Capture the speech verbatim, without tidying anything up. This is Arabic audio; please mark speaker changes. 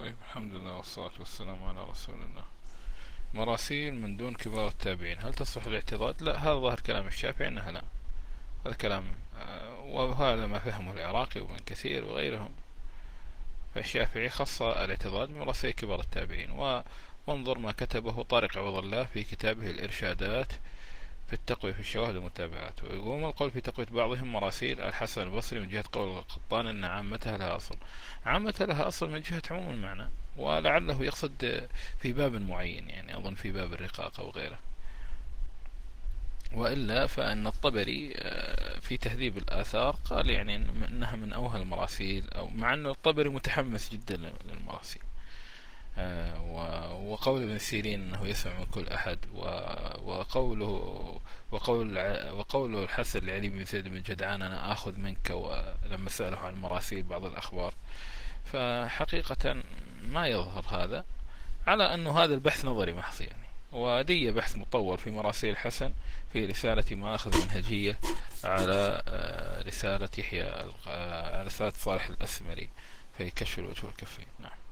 Speaker 1: طيب، الحمد لله والصلاة والسلام على رسول الله. مراسيل من دون كبار التابعين، هل تصلح الاعتضاد؟ لا، هذا ظاهر كلام الشافعي أنها لا. هذا كلام آه، وهذا ما فهمه العراقي وابن كثير وغيرهم. فالشافعي خص الاعتضاد بمراسيل كبار التابعين. و وانظر ما كتبه طارق عوض الله في كتابه الإرشادات في التقوية في الشواهد والمتابعات. ويقوم القول في تقوية بعضهم مراسيل الحسن البصري من جهة قول القطان أن عامتها لها أصل. عامتها لها أصل من جهة عموم المعنى، ولعله يقصد في باب معين، يعني أظن في باب الرقاق أو غيره. وإلا فإن الطبري آه، في تهذيب الآثار قال يعني إنها من أوهى المراسيل، أو مع أن الطبري متحمس جدا للمراسيل. آه، و- وقول ابن سيرين أنه يسمع من كل أحد، و- وقوله وقول ع- وقوله الحسن لعلي بن زيد بن جدعان أنا آخذ منك، ولما سأله عن مراسيل بعض الأخبار. فحقيقة ما يظهر هذا، على أنه هذا البحث نظري محض يعني. ودي بحث مطول في مراسيل الحسن في رسالة مآخذ منهجية على آه، رسالة يحيى آه، على رسالة صالح الأسمري في كشف الوجه والكفين. نعم.